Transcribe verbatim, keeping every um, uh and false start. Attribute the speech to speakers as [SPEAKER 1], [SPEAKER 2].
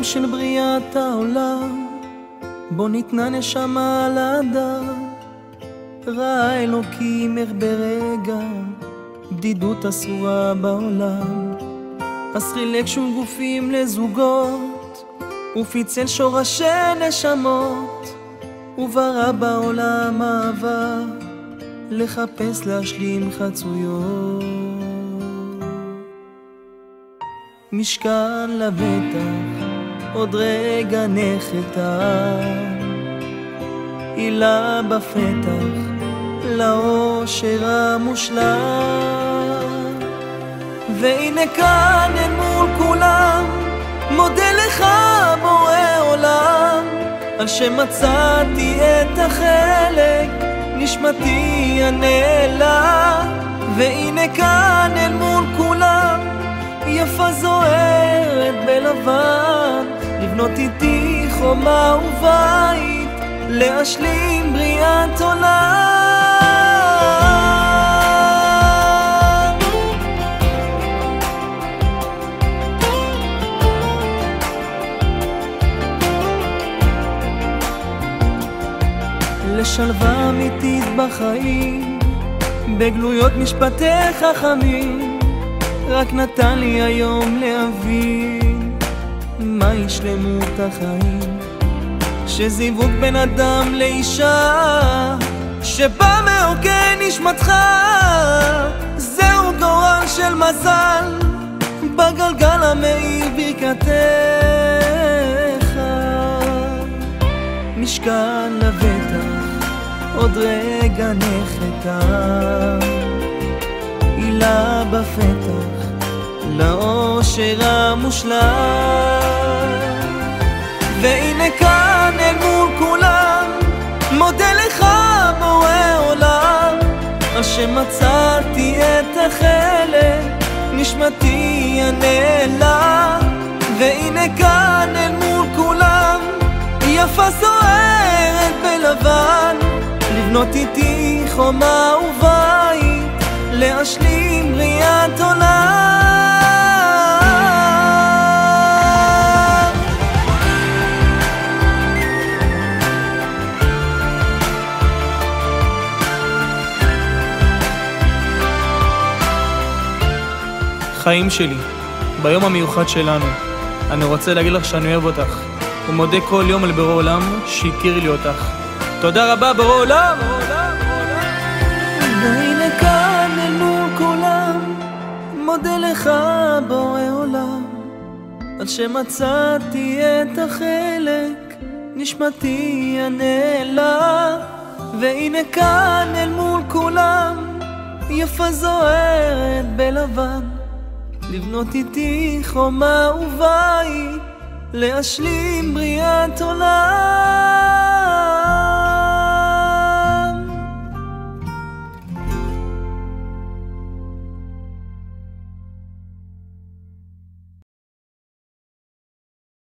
[SPEAKER 1] של בריאת העולם, בו ניתנה נשמה על האדם. ראה אלוקים איך ברגע בדידות אסורה בעולם, אז חילק שום גופים לזוגות ופיצל שורשי נשמות, וברא בעולם אהבה לחפש להשלים חצויות. משכן לבטח עוד רגע נחתה, הילה בפתח לאושר המושלם. והנה כאן אל מול כולם, מודה לך בורא עולם, על שמצאתי את החלק נשמתי הנעלה. והנה כאן אל מול כולם, יפה זוהרת בלבן, לבנות איתי חומה ובית, להשלים בריאת עולם. לשלווה אמיתית בחיים, בגלויות משפטי חכמים, רק נתן לי היום להבין מהי שלמות החיים. שזיווג בין אדם לאישה שבא מעוגן נשמתך, זהו גורל של מזל בגלגל המאיר ברכתך. משכן לבטח עוד רגע נחתה, הילה בפתח לאושר המושלם. והנה כאן אל מול כולם, מודה לך בורא עולם, על שמצאתי את החלק נשמתי הנעלה. והנה כאן אל מול כולם, יפה זוהרת בלבן, לבנות איתי חומה ובית, להשלים בריאת עולם.
[SPEAKER 2] חיים שלי, ביום המיוחד שלנו, אני רוצה להגיד לך שאני אוהב אותך, ומודה כל יום על בורא עולם שהכיר לי אותך. תודה רבה בורא עולם.
[SPEAKER 1] והנה כאן אל מול כולם, מודה לך בורא עולם, על שמצאתי את החלק נשמתי הנעלה. והנה כאן אל מול כולם, יפה זוהרת בלבן, לבנות איתי חומה ובית, להשלים בריאת עולם.